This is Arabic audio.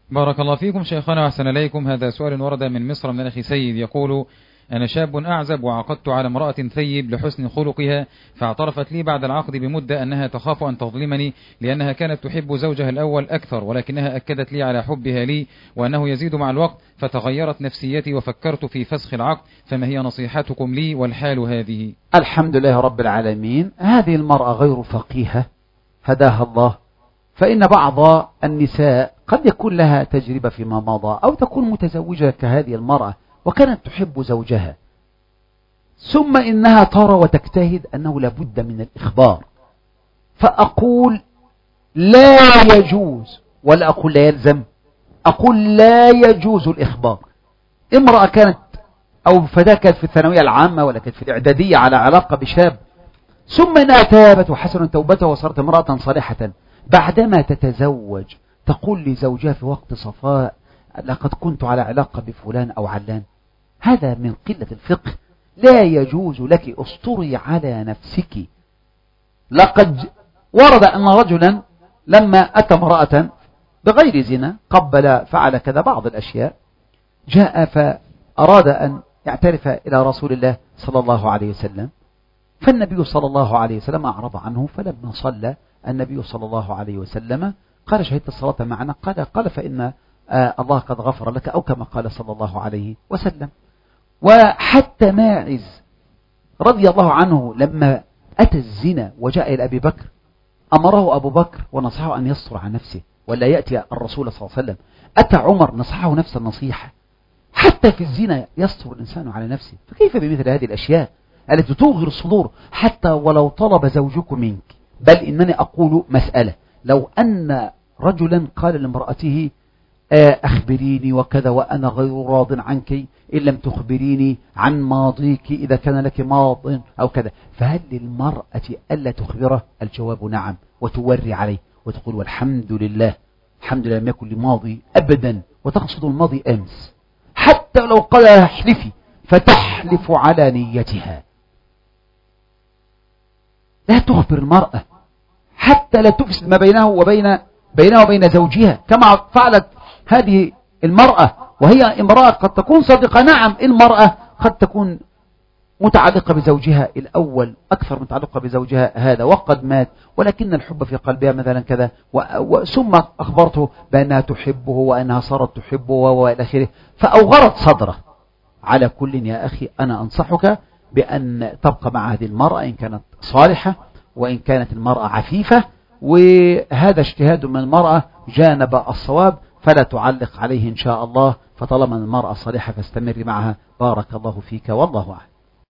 بارك الله فيكم شيخنا وأحسن إليكم. هذا سؤال ورد من مصر من أخي سيد يقول: أنا شاب أعزب وعقدت على امرأة ثيب لحسن خلقها، فاعترفت لي بعد العقد بمدة أنها تخاف أن تظلمني لأنها كانت تحب زوجها الأول أكثر، ولكنها أكدت لي على حبها لي وأنه يزيد مع الوقت، فتغيرت نفسيتي وفكرت في فسخ العقد، فما هي نصيحتكم لي والحال هذه؟ الحمد لله رب العالمين. هذه المرأة غير فقيهة هداها الله، فإن بعض النساء قد يكون لها تجربة فيما مضى أو تكون متزوجة كهذه المرأة وكانت تحب زوجها، ثم إنها ترى وتجتهد أنه لابد من الإخبار. فأقول لا يجوز، ولا أقول لا يلزم، أقول لا يجوز الإخبار. امرأة كانت أو فتاة كانت في الثانوية العامة ولا كانت في الإعدادية على علاقة بشاب، ثم إنها تابت وحسنت توبتها وصارت امرأة صالحة، بعدما تتزوج تقول لزوجها في وقت صفاء لقد كنت على علاقة بفلان أو علان. هذا من قلة الفقه. لا يجوز لك، أسطري على نفسك. لقد ورد أن رجلا لما أتى امرأة بغير زنا قبل فعل كذا بعض الأشياء، جاء فأراد أن يعترف إلى رسول الله صلى الله عليه وسلم، فالنبي صلى الله عليه وسلم أعرض عنه. فلما صلى النبي صلى الله عليه وسلم قال: شهدت الصلاة معنا؟ قال فإن الله قد غفر لك، أو كما قال صلى الله عليه وسلم. وحتى ماعز رضي الله عنه لما أتى الزنا وجاء إلى أبي بكر أمره أبو بكر ونصحه أن يستر عن نفسه ولا يأتي الرسول صلى الله عليه وسلم. أتى عمر نصحه نفس النصيحة. حتى في الزنا يستر الإنسان على نفسه، فكيف بمثل هذه الأشياء التي توغر الصدور؟ حتى ولو طلب زوجك منك، بل إنني أقول مسألة: لو أن رجلا قال لامرأته أخبريني وكذا وأنا غير راض عنك إن لم تخبريني عن ماضيك إذا كان لك ماض أو كذا، فهل للمرأة ألا تخبره؟ الجواب نعم، وتوري عليه وتقول: والحمد لله، الحمد لله لم يكن لماضي أبدا، وتقصد الماضي أمس. حتى لو قال احلفي فتحلف على نيتها. لا تخبر المرأة حتى لا تفسد ما بينها وبين زوجها، كما فعلت هذه المرأة وهي امرأة قد تكون صادقة. نعم، المرأة قد تكون متعلقة بزوجها الأول أكثر متعلقة بزوجها هذا وقد مات، ولكن الحب في قلبها مثلا كذا، ثم أخبرته بأنها تحبه وأنها صارت تحبه وإلى آخره، فأوغرت صدره. على كل يا أخي أنا أنصحك بأن تبقى مع هذه المرأة إن كانت صالحة وإن كانت المرأة عفيفة، وهذا اجتهاد من المرأة جانب الصواب، فلا تعلق عليه إن شاء الله. فطالما المرأة صالحة فاستمر معها. بارك الله فيك والله أعلم.